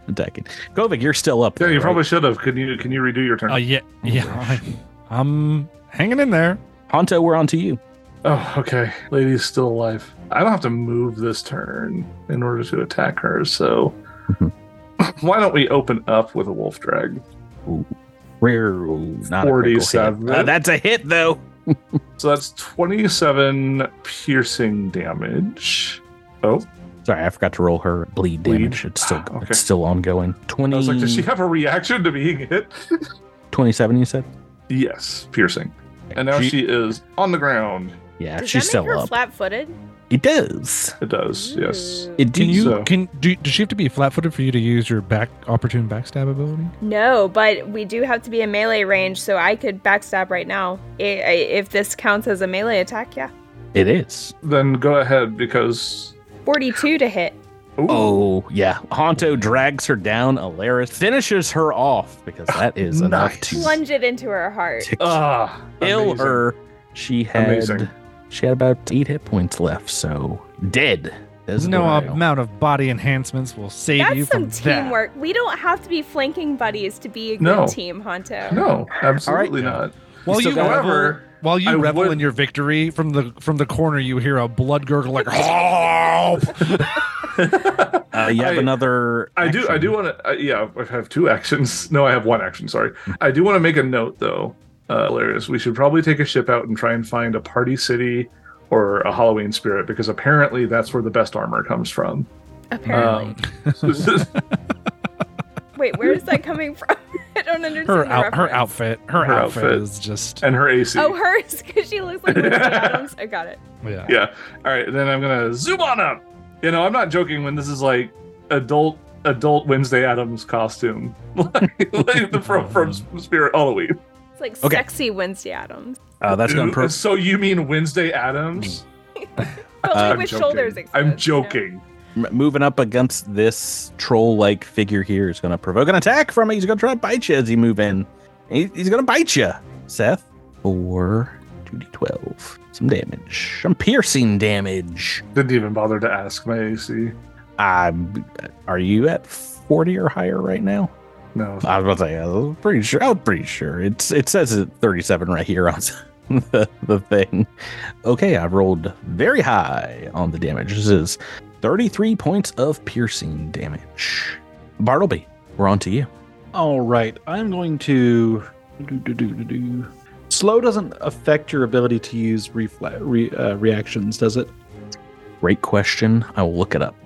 attacking. Kovic, you're still up there. Yeah, you probably right? should have. Can you redo your turn? Yeah. I'm hanging in there. Honto, we're on to you. Oh, okay. Lady's still alive. I don't have to move this turn in order to attack her, so why don't we open up with a wolf drag? Ooh. Rare, not 47. That's a hit, though. So that's 27 piercing damage. Oh, sorry, I forgot to roll her bleed damage. It's still ongoing. 20. I was like, does she have a reaction to being hit? 27, you said? Yes, piercing. And now she is on the ground. Yeah, does she's that make still her up. flat-footed? It does. It does, yes. Does she have to be flat-footed for you to use your opportune backstab ability? No, but we do have to be in melee range, so I could backstab right now. If this counts as a melee attack, yeah. It is. Then go ahead, because 42 to hit. Ooh. Oh, yeah. Honto drags her down. Alaris finishes her off because that is enough to plunge it into her heart. Kill her. She had about 8 hit points left, so dead. No amount of body enhancements will save you from that. That's some teamwork. We don't have to be flanking buddies to be a good team, Honto. No, absolutely not. While you revel in your victory, from the corner you hear a blood gurgle like help. You have another action. I do want to I have 2 actions. No, I have 1 action, sorry. I do want to make a note though, Hilarious. We should probably take a ship out and try and find a party city or a Halloween spirit, because apparently that's where the best armor comes from. Apparently. Wait, where is that coming from? I don't understand. Her outfit is just, and her AC. Oh, hers, because she looks like Wednesday Addams. I got it. Yeah. All right, then I'm gonna zoom on up. You know, I'm not joking when this is like adult Wednesday Addams costume, like from Spirit Halloween. It's like sexy Wednesday Addams. That's going So you mean Wednesday Addams? But with shoulders exposed. I'm joking. Moving up against this troll-like figure here is going to provoke an attack from it. He's going to try to bite you as he move in. He's going to bite you, Seth. For 2d12. Some damage. Some piercing damage. Didn't even bother to ask my AC. Are you at 40 or higher right now? No. I was about to say, I was pretty sure. It says it 37 right here on the thing. Okay, I've rolled very high on the damage. This is 33 points of piercing damage. Bartleby, we're on to you. All right, I'm going to Slow doesn't affect your ability to use reactions, does it? Great question. I will look it up.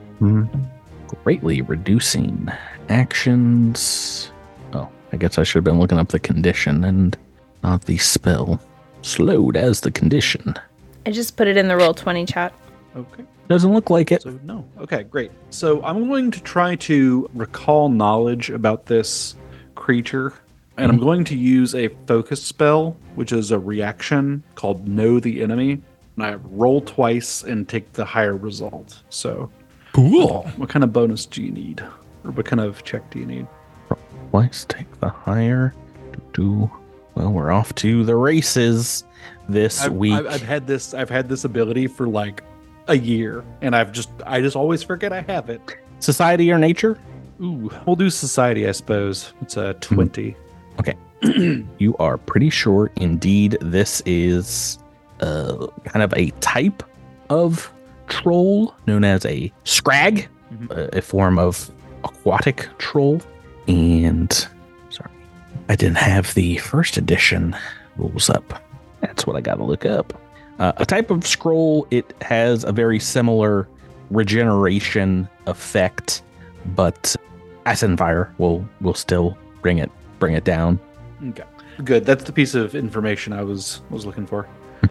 Greatly reducing actions. Oh, I guess I should have been looking up the condition and not the spell. Slowed as the condition. I just put it in the Roll20 chat. Okay. Doesn't look like it. So no. Okay, great. So I'm going to try to recall knowledge about this creature, and I'm going to use a focus spell, which is a reaction called Know the Enemy. And I roll twice and take the higher result. So cool. What kind of bonus do you need? Or what kind of check do you need? Twice, take the higher. Well, we're off to the races this week. I've had this ability for like a year, and I just always forget I have it. Society or nature? Ooh, we'll do society, I suppose. It's a 20. Okay. You are pretty sure indeed this is kind of a type of troll known as a scrag, a form of aquatic troll. And sorry, I didn't have the first edition rules up. That's what I got to look up. A type of scroll, it has a very similar regeneration effect, but Acid and Fire will still bring it down. Okay, good. That's the piece of information I was looking for.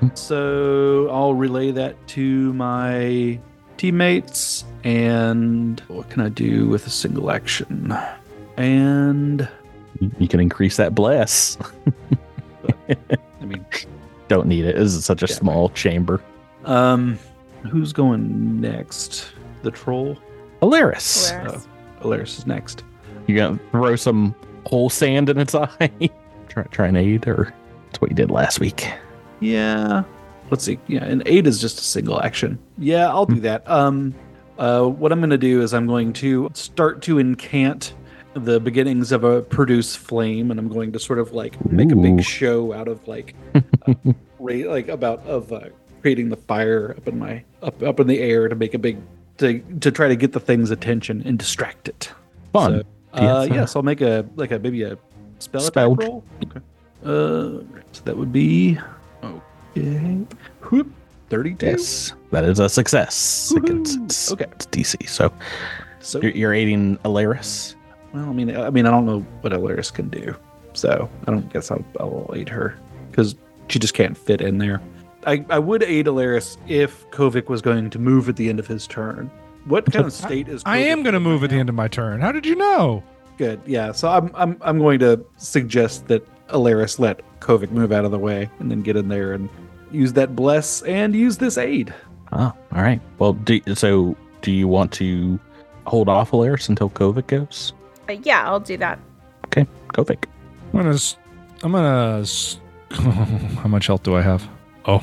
So I'll relay that to my teammates. And what can I do with a single action? And you can increase that bless. I mean, don't need it. This is such a small chamber. Who's going next? The troll? Alaris. Alaris is next. You gonna throw some whole sand in its eye? try an aid, or that's what you did last week. Yeah. Let's see. Yeah, an aid is just a single action. Yeah, I'll do that. What I'm going to do is I'm going to start to incant the beginnings of a produce flame, and I'm going to sort of like make a big show out of like creating the fire up in the air to make a big to try to get the thing's attention and distract it. Fun. So, yes, I'll make maybe a spell attack roll. Okay. So that would be 32. Yes, that is a success. It's DC. So you're aiding Alaris. Well, I mean, I don't know what Alaris can do, so I don't guess I'll aid her because she just can't fit in there. I would aid Alaris if Kovic was going to move at the end of his turn. What kind of state is Kovic? I am going to move at the end of my turn. How did you know? Good. Yeah. So I'm going to suggest that Alaris let Kovic move out of the way and then get in there and use that bless and use this aid. Oh, all right. Well, do you want to hold off Alaris until Kovic goes? Yeah, I'll do that. Okay, Kovic. I'm gonna. How much health do I have? Oh.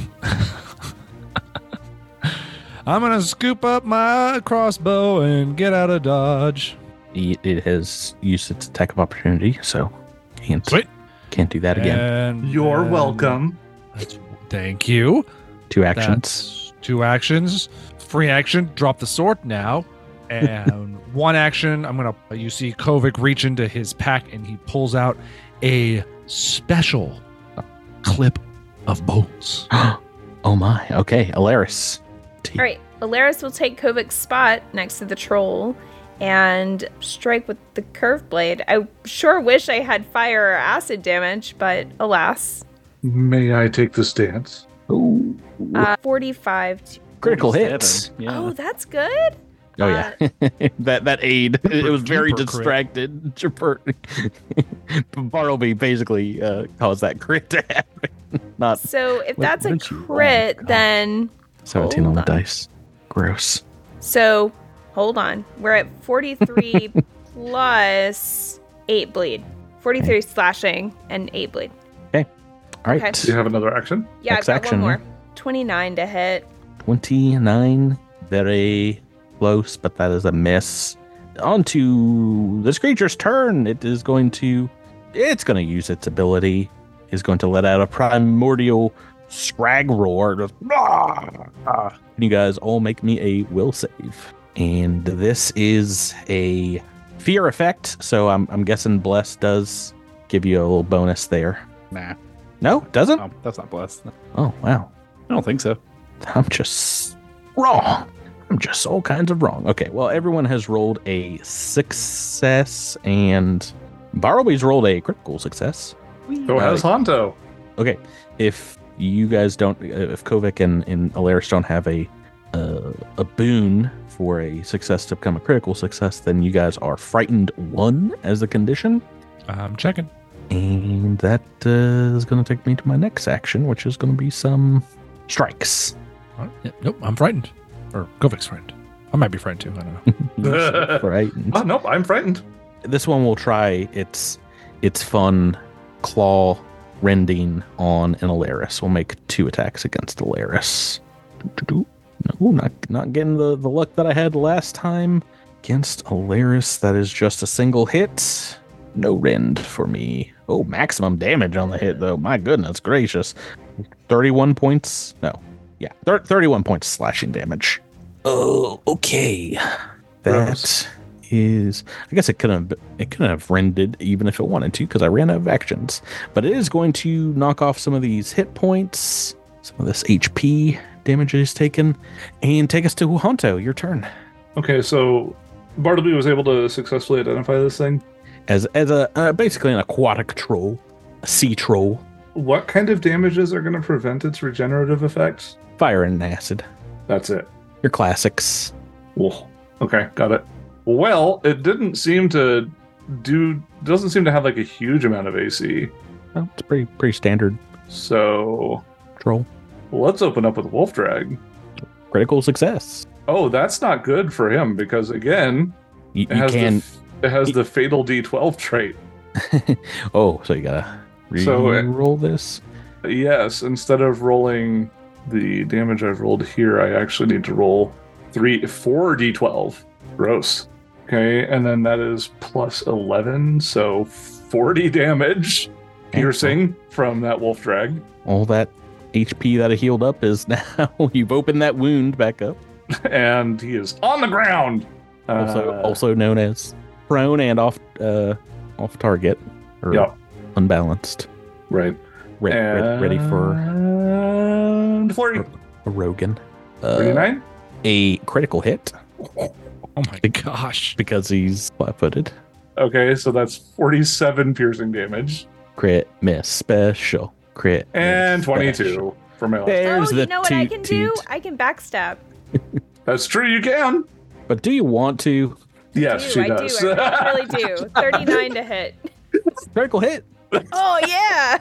I'm gonna scoop up my crossbow and get out of dodge. It has used its attack of opportunity, so can't do that again. And you're welcome. Thank you. 2 actions. That's 2 actions. Free action. Drop the sword now. And 1 action. You see Kovic reach into his pack and he pulls out a special clip of bolts. Oh my. Okay, Alaris. All right, Alaris will take Kovic's spot next to the troll and strike with the curved blade. I sure wish I had fire or acid damage, but alas. May I take the stance? 45. Critical hits. Yeah. Oh, that's good. Oh yeah, that aid. It was very distracted. Bartleby basically caused that crit to happen. So if that's a crit, then 17 on the dice. Gross. So hold on, we're at 43 plus 8 bleed. 43 slashing and 8 bleed. Okay. All right. Okay. Do you have another action? Yeah, I've got one more. 29 to hit. 29. Very close, but that is a miss. On to this creature's turn. It's going to use its ability. It's going to let out a primordial scrag roar. Just, you guys all make me a will save. And this is a fear effect, so I'm guessing Bless does give you a little bonus there. Nah. No, doesn't? No, that's not Bless. No. Oh, wow. I don't think so. I'm just wrong. I'm just all kinds of wrong. Okay, well, everyone has rolled a success, and Bartleby's rolled a critical success. So has Honto. Okay, if you guys don't, if Kovic and Alaris don't have a boon for a success to become a critical success, then you guys are frightened 1 as a condition. I'm checking. And that is going to take me to my next action, which is going to be some strikes. All right. Nope, I'm frightened. Or Kovic's frightened. I might be frightened too. I don't know. Frightened. Oh, nope, I'm frightened. This one will try its fun claw rending on an Alaris. We'll make 2 attacks against Alaris. No, not getting the luck that I had last time against Alaris. That is just a single hit. No rend for me. Oh, maximum damage on the hit though. My goodness gracious. 31 points. No. Yeah, 31 points slashing damage. Oh, okay. That is. I guess it couldn't have rended even if it wanted to because I ran out of actions. But it is going to knock off some of these hit points, some of this HP damage is taken, and take us to Honto. Your turn. Okay, so Bartleby was able to successfully identify this thing as a basically an aquatic troll, a sea troll. What kind of damages are going to prevent its regenerative effects? Fire and acid. That's it. Your classics. Whoa. Okay, got it. Well, it doesn't seem to have like a huge amount of AC. Well, it's pretty standard. So troll. Let's open up with Wolf Drag. Critical success. Oh, that's not good for him because again, it has the fatal D12 trait. Oh, so you gotta roll this? Yes, instead of rolling the damage I've rolled here, I actually need to roll 4d12. Gross. Okay, and then that is plus 11, so 40 damage piercing from that wolf drag. All that HP that I healed up is now you've opened that wound back up. And he is on the ground. Also known as prone and off target or unbalanced. Right. Ready for flurry. A Rogan. 39? A critical hit. Oh my gosh. Because he's flat-footed. Okay, so that's 47 piercing damage. Crit miss special. Crit and 22 for my There's you know what I can do? I can backstab. That's true, you can. But do you want to? Yes, she does. I really do. 39 to hit. Critical hit. Oh yeah.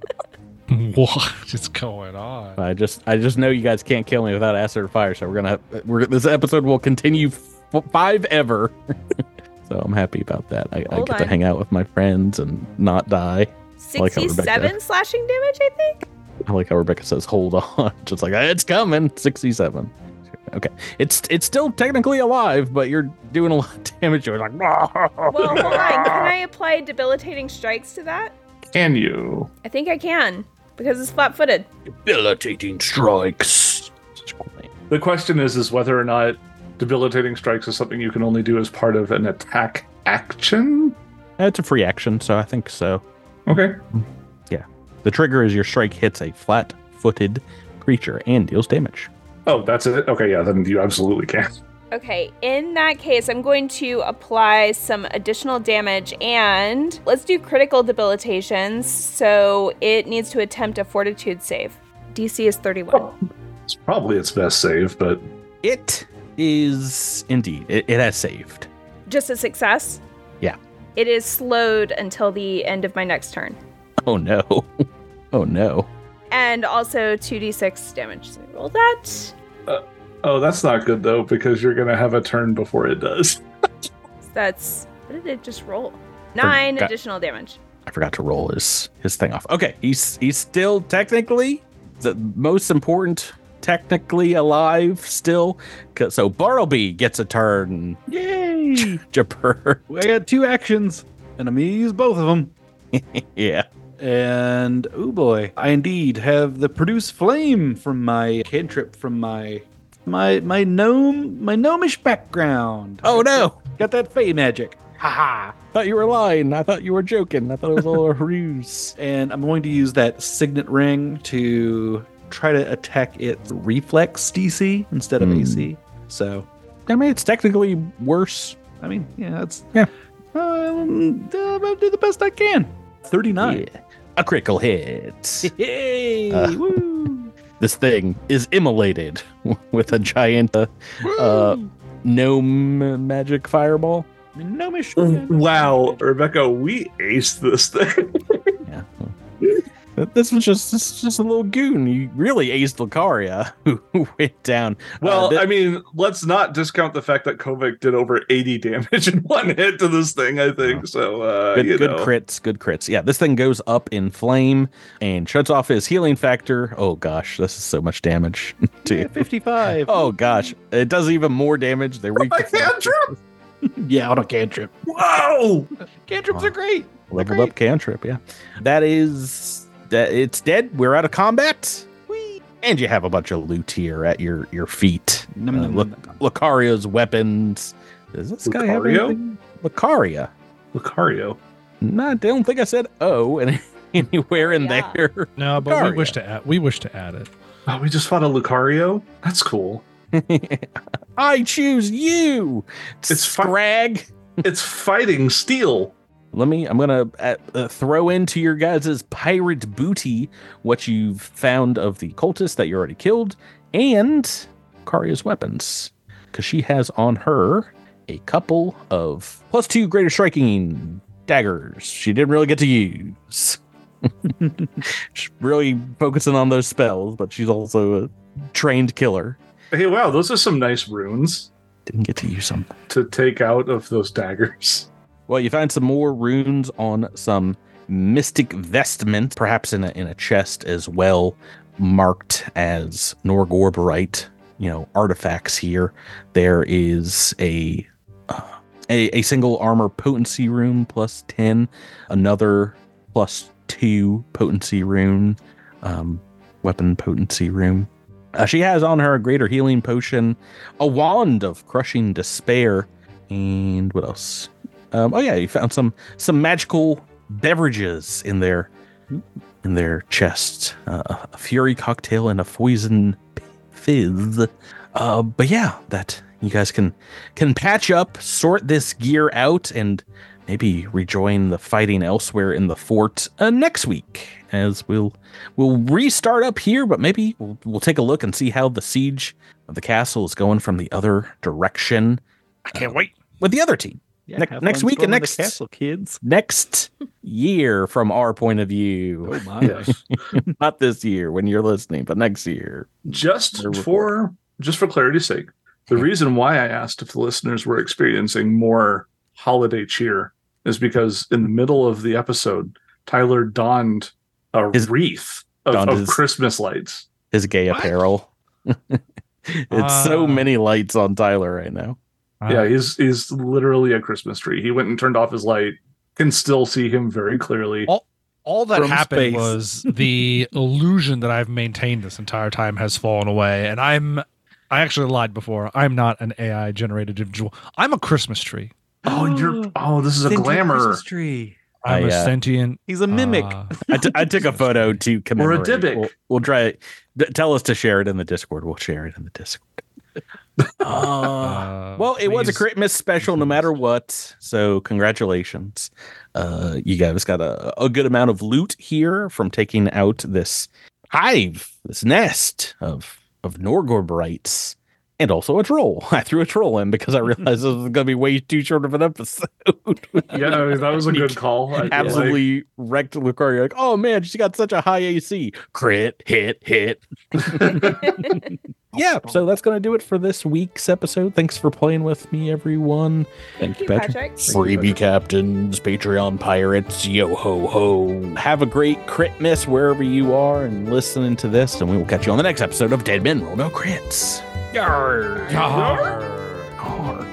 What is going on? I just know you guys can't kill me without acid or fire, so this episode will continue 5 ever. So I'm happy about that. I get to hang out with my friends and not die. 67 slashing damage, I think. I like how Rebecca says, "Hold on," just like it's coming. 67. Okay, it's still technically alive, but you're doing a lot of damage. You're like, well, hold on. Can I apply debilitating strikes to that? Can you? I think I can because it's flat-footed. Debilitating strikes. The question is whether or not debilitating strikes is something you can only do as part of an attack action. It's a free action, so I think so. Okay. Yeah. The trigger is your strike hits a flat-footed creature and deals damage. Oh, that's it? Okay, yeah, then you absolutely can. Okay, in that case, I'm going to apply some additional damage, and let's do critical debilitations, so it needs to attempt a fortitude save. DC is 31. Oh, it's probably its best save, but... It is, indeed. It has saved. Just a success? Yeah. It is slowed until the end of my next turn. Oh, no. Oh, no. And also 2d6 damage. So roll that. Oh, that's not good, though, because you're going to have a turn before it does. That's... What did it just roll? 9 additional damage. I forgot to roll his thing off. Okay, he's still technically the most important, technically alive still. So Bartleby gets a turn. Yay! Jabber. I got 2 actions, and I'm going to use both of them. Yeah. And, oh boy, I indeed have the produce flame from my cantrip from my gnomish background. Oh no! Got that fey magic. Haha. Thought you were lying. I thought you were joking. I thought it was all a ruse. And I'm going to use that signet ring to try to attack its reflex DC instead of AC. So, I mean, it's technically worse. I mean, yeah, I'll do the best I can. 39. Yeah. A critical hit. Hey, woo. This thing is immolated with a giant gnome magic fireball. Gnomish. Wow, Rebecca, we aced this thing. Yeah. This was just a little goon. You really aced Lucaria, who went down. Well, I mean, let's not discount the fact that Kovic did over 80 damage in one hit to this thing, I think. So, good crits. Yeah, this thing goes up in flame and shuts off his healing factor. Oh, gosh, this is so much damage. Yeah, 55. Oh, gosh. It does even more damage. They reach cantrip. Yeah, on a cantrip. Whoa! Cantrips are great. Leveled up cantrip, yeah. It's dead. We're out of combat. Whee! And you have a bunch of loot here at your feet. Lucario's weapons. Does this guy have anything? Lucaria. No, I don't think I said anywhere in there. No, but Lucaria. we wish to add it. Oh, we just fought a Lucario? That's cool. I choose you. It's Scrag. It's fighting steel. I'm gonna throw into your guys' pirate booty what you've found of the cultist that you already killed and Karia's weapons, because she has on her a couple of +2 greater striking daggers she didn't really get to use. She's really focusing on those spells, but she's also a trained killer. Hey, wow, those are some nice runes. Didn't get to use them to take out of those daggers. Well, you find some more runes on some mystic vestment, perhaps in a chest as well, marked as Norgorberite artifacts here. There is a single armor potency rune plus 10, another plus 2 potency rune, weapon potency rune. She has on her a greater healing potion, a wand of crushing despair, and what else? You found some magical beverages in their chests, a fury cocktail and a poison fizz. But yeah, that you guys can patch up, sort this gear out, and maybe rejoin the fighting elsewhere in the fort next week, as we'll restart up here, but maybe we'll take a look and see how the siege of the castle is going from the other direction. I can't wait with the other team. Yeah, next week and next castle, kids. Next year from our point of view. Oh my! Yes. Not this year when you're listening, but next year. Just for clarity's sake, the reason why I asked if the listeners were experiencing more holiday cheer is because in the middle of the episode, Tyler donned a wreath of Christmas lights. His gay apparel. It's so many lights on Tyler right now. Yeah, he's literally a Christmas tree. He went and turned off his light. Can still see him very clearly. All that happened was the illusion that I've maintained this entire time has fallen away. And I actually lied before. I'm not an AI generated individual. I'm a Christmas tree. This is a glamour Christmas tree. I'm a sentient. He's a mimic. I took a photo to commemorate. Or a Dybbuk. We'll try it. Tell us to share it in the Discord. We'll share it in the Discord. Well, it was a Critmas special no matter what, so congratulations. You guys got a good amount of loot here from taking out this hive, this nest of Norgorbrites, and also a troll. I threw a troll in because I realized this was going to be way too short of an episode. Yeah, that was a good call. Absolutely wrecked Lucario. You're like, oh man, she got such a high AC. Crit, hit. Yeah, so that's going to do it for this week's episode. Thanks for playing with me, everyone. Thank you, Patrick. Freebie captains, Patreon pirates, yo ho ho. Have a great Critmas wherever you are and listening to this, and we will catch you on the next episode of Dead Men Roll No Crits. Yarr. Yarr. Yarr.